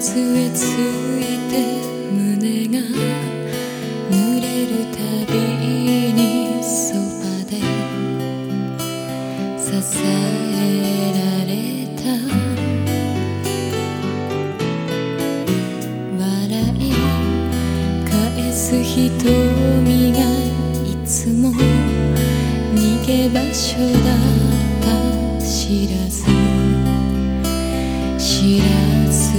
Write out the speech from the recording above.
杖ついて胸が濡れるたびにそばで支えられた笑い返す瞳がいつも逃げ場所だった知らず